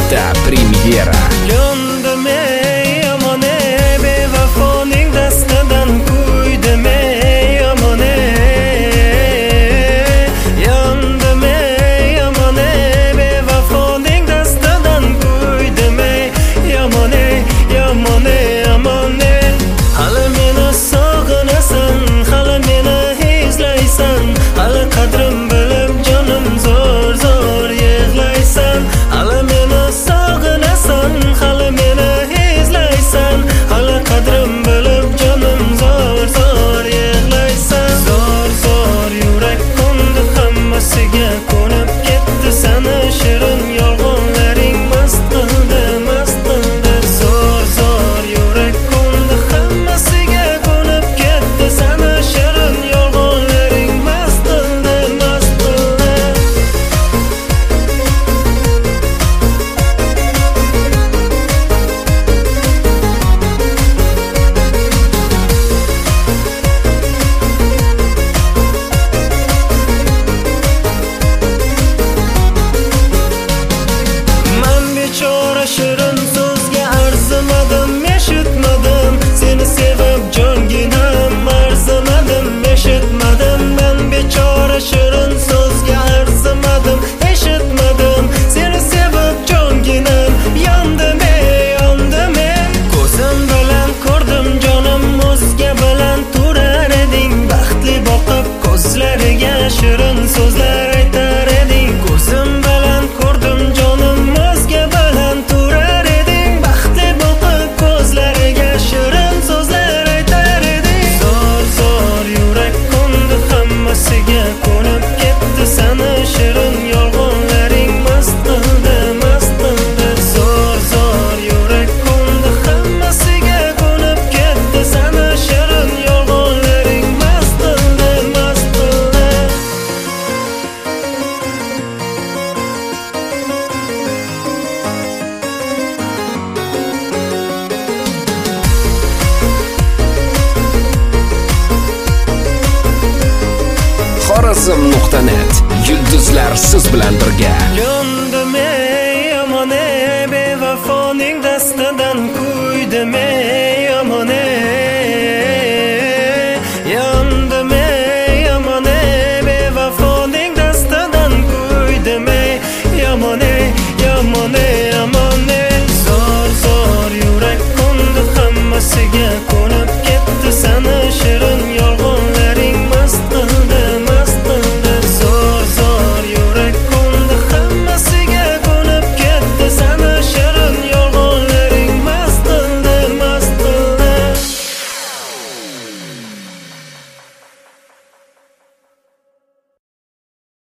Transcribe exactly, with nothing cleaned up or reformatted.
nuqta premyera. Yondime yomone bevafoning dastidan kuydime yomone. Yondime yomone bevafoning dastidan kuydime yomone yomone yomone. Hali meni sog'inasan, hali meni izlaysan, hali qadrim bilib jonim zo'r zo'r yig'laysan. Hali meni sog'inasan, hali meni izlaysan, hali qadrim bilib jonim zo'r zo'r yig'laysan. Zo'r zo'r yurak ko'ndi hammasiga ko'nib ketdi, seni shirin yolg'onlaring mast qildi mast qildi. Zo'r zo'r yurak ko'ndi hammasiga ko'nib ketdi, seni shirin yolg'onlaring mast qildi mast qildi. Man bechora shirin so'zga arzimadim, eshitmadim, seni sevib jonginam arzimadim, eshitmadim. Man bechora shirin so'zga arzimadim, eshitmadim, seni sevib jonginam yondime yondime. Ko'zim bilan ko'rdim jonim o'zga bilan turar eding, baxtli boqib ko'zlariga shirin so'zlar aytar eding. Ko'zim bilan ko'rdim jonim o'zga bilan turar eding, baxtli boqib ko'zlariga shirin so'zlar aytar eding. Zo'r zo'r yurak ko'ndi hammasiga ko'nib ketdi, seni shirin yolg'onlaring mast qildi mast qildi. Zo'r zo'r yurak ko'ndi hammasiga ko'nib ketdi, seni shirin yolg'onlaring mast qildi mast qildi. Xorazm nuqta net. Yulduzlar siz bilan birga.